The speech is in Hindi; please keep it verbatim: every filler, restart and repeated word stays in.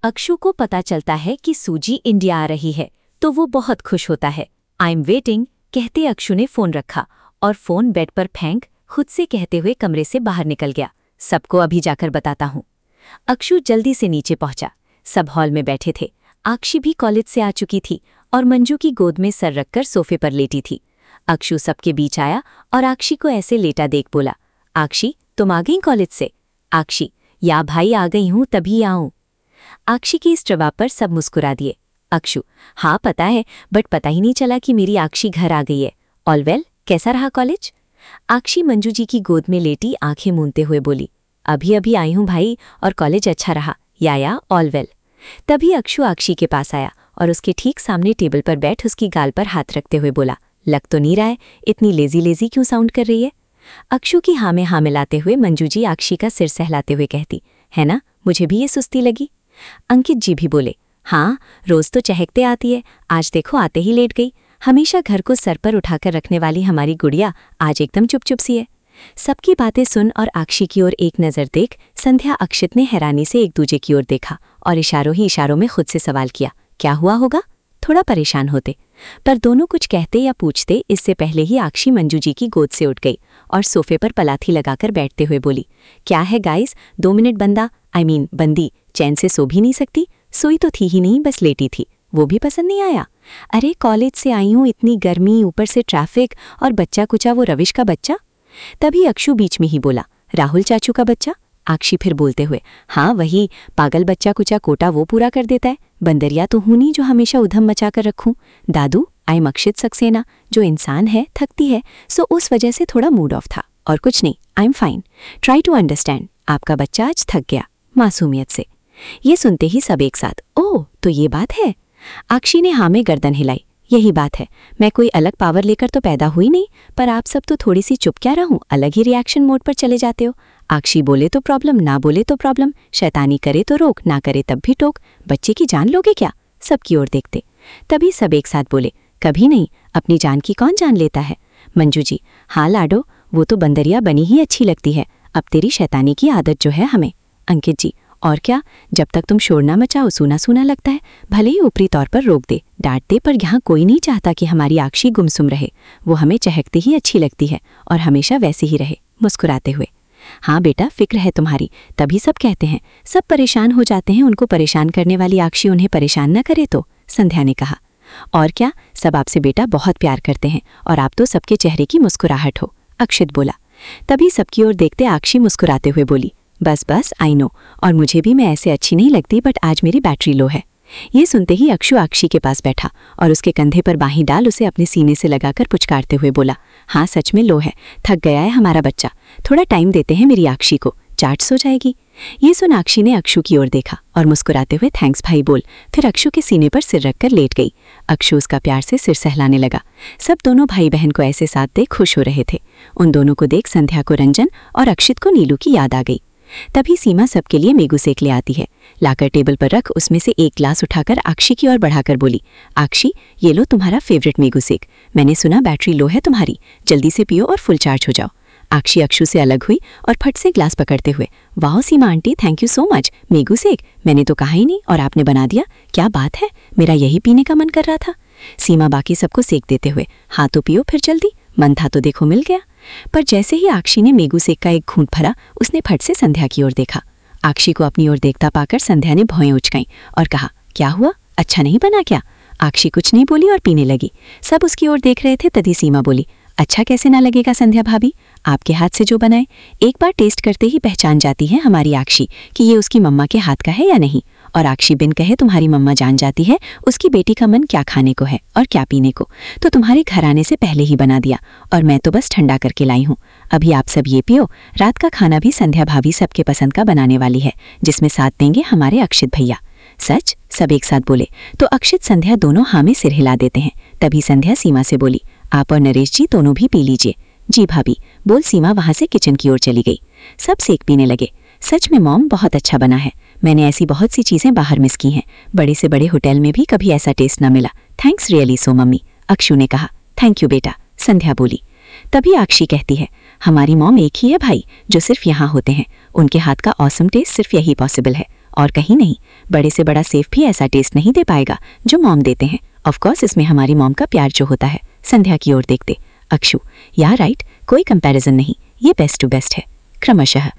अक्षु को पता चलता है कि सूजी इंडिया आ रही है तो वो बहुत खुश होता है। आई एम वेटिंग कहते अक्षु ने फोन रखा और फोन बेड पर फेंक खुद से कहते हुए कमरे से बाहर निकल गया। सबको अभी जाकर बताता हूँ। अक्षु जल्दी से नीचे पहुंचा। सब हॉल में बैठे थे। आक्षी भी कॉलेज से आ चुकी थी और मंजू की गोद में सर रखकर सोफे पर लेटी थी। अक्षु सबके बीच आया और आक्षी को ऐसे लेटा देख बोला, आक्षी तुम आ गई कॉलेज से? आक्षी, या भाई आ गई हूँ तभी आऊं। आक्षी के इस जवाब पर सब मुस्कुरा दिए। अक्षु, हाँ पता है, बट पता ही नहीं चला कि मेरी आक्षी घर आ गई है। ऑल वेल, कैसा रहा कॉलेज? आक्षी मंजू जी की गोद में लेटी आंखें मूंदते हुए बोली, अभी अभी आई हूँ भाई और कॉलेज अच्छा रहा, या या ऑल वेल। तभी अक्षु आक्षी के पास आया और उसके ठीक सामने टेबल पर बैठ उसकी गाल पर हाथ रखते हुए बोला, लग तो नहीं रहा है, इतनी लेजी लेजी क्यों साउंड कर रही है? अक्षु की हाँ में हाँ मिलाते हुए मंजू जी आक्षी का सिर सहलाते हुए कहती, है ना, मुझे भी ये सुस्ती लगी। अंकित जी भी बोले, हाँ रोज तो चहकते आती है, आज देखो आते ही लेट गई। हमेशा घर को सर पर उठाकर रखने वाली हमारी गुड़िया आज एकदम चुप चुप सी है। सबकी बातें सुन और आक्षी की ओर एक नज़र देख संध्या अक्षित ने हैरानी से एक दूजे की ओर देखा और इशारों ही इशारों में खुद से सवाल किया, क्या हुआ होगा? थोड़ा परेशान होते। पर दोनों कुछ कहते या पूछते इससे पहले ही आक्षी मंजू जी की गोद से उठ गई और सोफे पर पलाथी लगाकर बैठते हुए बोली, क्या है गाइस, दो मिनट बंदा आई मीन बंदी चैन से सो भी नहीं सकती? सोई तो थी ही नहीं, बस लेटी थी, वो भी पसंद नहीं आया? अरे कॉलेज से आई हूँ, इतनी गर्मी, ऊपर से ट्रैफिक और बच्चा कुचा वो रविश का बच्चा। तभी अक्षु बीच में ही बोला, राहुल चाचू का बच्चा? आक्षी फिर बोलते हुए, हाँ वही पागल बच्चा कुचा कोटा वो पूरा कर देता है। बंदरिया तो हूँ नहीं जो हमेशा उधम मचा कर रखूं। दादू, आई एम अक्षित सक्सेना, जो इंसान है थकती है, सो उस वजह से थोड़ा मूड ऑफ था और कुछ नहीं, I am fine. Try to understand, आपका बच्चा आज थक गया मासूमियत से। ये सुनते ही सब एक साथ, ओह तो ये बात है। आक्षी ने हाँ में गर्दन हिलाई, यही बात है। मैं कोई अलग पावर लेकर तो पैदा हुई नहीं, पर आप सब तो थोड़ी सी चुप क्या रहूं, अलग ही रिएक्शन मोड पर चले जाते हो। आक्षी बोले तो प्रॉब्लम, ना बोले तो प्रॉब्लम, शैतानी करे तो रोक, ना करे तब भी टोक। बच्चे की जान लोगे क्या? सबकी ओर देखते। तभी सब एक साथ बोले, कभी नहीं, अपनी जान की कौन जान लेता है? मंजू जी, हाँ लाडो, वो तो बंदरिया बनी ही अच्छी लगती है, अब तेरी शैतानी की आदत जो है हमें। अंकित जी, और क्या, जब तक तुम शोर ना मचाओ सूना सूना लगता है, भले ही ऊपरी तौर पर रोक दे डांट दे, पर यहाँ कोई नहीं चाहता कि हमारी आक्षी गुमसुम रहे। वो हमें चहकते ही अच्छी लगती है और हमेशा वैसे ही रहे, मुस्कुराते हुए। हाँ बेटा, फिक्र है तुम्हारी, तभी सब कहते हैं, सब परेशान हो जाते हैं, उनको परेशान करने वाली आक्षी उन्हें परेशान न करे तो, संध्या ने कहा। और क्या, सब आपसे बेटा बहुत प्यार करते हैं और आप तो सबके चेहरे की मुस्कुराहट हो, अक्षित बोला। तभी सबकी ओर देखते आक्षी मुस्कुराते हुए बोली, बस बस आई नो, और मुझे भी मैं ऐसे अच्छी नहीं लगती, बट आज मेरी बैटरी लो है। ये सुनते ही अक्षु आक्षी के पास बैठा और उसके कंधे पर बाहीं डाल उसे अपने सीने से लगाकर पुचकारते हुए बोला, हाँ सच में लो है, थक गया है हमारा बच्चा, थोड़ा टाइम देते हैं मेरी आक्षी को, चाट सो जाएगी। ये सुन आक्षी ने अक्षु की ओर देखा और मुस्कुराते हुए थैंक्स भाई बोल फिर अक्षु के सीने पर सिर रखकर लेट गई। अक्षु उसका प्यार से सिर सहलाने लगा। सब दोनों भाई बहन को ऐसे साथ देख खुश हो रहे थे। उन दोनों को देख संध्या को रंजन और अक्षित को नीलू की याद आ गई। तभी सीमा सबके लिए मेगू सेक ले आती है। लाकर टेबल पर रख उसमें से एक ग्लास उठाकर आक्षी की ओर बढ़ाकर बोली, आक्षी ये लो तुम्हारा फेवरेट मेगू सेक, मैंने सुना बैटरी लो है तुम्हारी, जल्दी से पियो और फुल चार्ज हो जाओ। आक्षी अक्षु से अलग हुई और फट से ग्लास पकड़ते हुए, वाह Seema aunty, thank you so much, मेगू सेक मैंने तो कहा ही नहीं और आपने बना दिया, क्या बात है, मेरा यही पीने का मन कर रहा था। सीमा बाकी सबको सेक देते हुए, हाँ तो पियो फिर जल्दी, मन था तो देखो मिल गया। पर जैसे ही आक्षी ने मेगू सेक का एक घूंट भरा, उसने फट से संध्या की ओर देखा। आक्षी को अपनी ओर देखता पाकर संध्या ने भौएं उचकाई और कहा, क्या हुआ, अच्छा नहीं बना क्या? आक्षी कुछ नहीं बोली और पीने लगी। सब उसकी ओर देख रहे थे, तभी सीमा बोली, अच्छा कैसे ना लगेगा संध्या भाभी, आपके हाथ से जो बनाए, एक बार टेस्ट करते ही पहचान जाती है हमारी आक्षी कि ये उसकी मम्मा के हाथ का है या नहीं। और आक्षी बिन कहे तुम्हारी मम्मा जान जाती है उसकी बेटी का मन क्या खाने को है और क्या पीने को, तो तुम्हारे घर आने से पहले ही बना दिया और मैं तो बस ठंडा करके लाई हूँ। अभी आप सब ये पियो, रात का खाना भी संध्या भाभी सबके पसंद का बनाने वाली है, जिसमें साथ देंगे हमारे अक्षित भैया। सच, सब एक साथ बोले तो अक्षित संध्या दोनों हाँ में सिर हिला देते हैं। तभी संध्या सीमा से बोली, आप और नरेश जी दोनों भी पी लीजिए। जी भाभी बोल सीमा वहां से किचन की ओर चली गई। सब सेक पीने लगे। सच में मॉम बहुत अच्छा बना है, मैंने ऐसी बहुत सी चीजें बाहर मिस की हैं, बड़े से बड़े होटल में भी कभी ऐसा टेस्ट ना मिला। Thanks really so mummy, Akshu ने कहा। थैंक यू बेटा, संध्या बोली। तभी आक्षी कहती है, हमारी मॉम एक ही है भाई जो सिर्फ यहाँ होते हैं, उनके हाथ का ऑसम टेस्ट सिर्फ यही पॉसिबल है और कहीं नहीं। बड़े से बड़ा सेफ भी ऐसा टेस्ट नहीं दे पाएगा जो मॉम देते हैं। ऑफ कोर्स इसमें हमारी मॉम का प्यार जो होता है। संध्या की ओर देखते, अक्षु, यार राइट, कोई कंपैरिजन नहीं, ये बेस्ट टू बेस्ट है क्रमशः।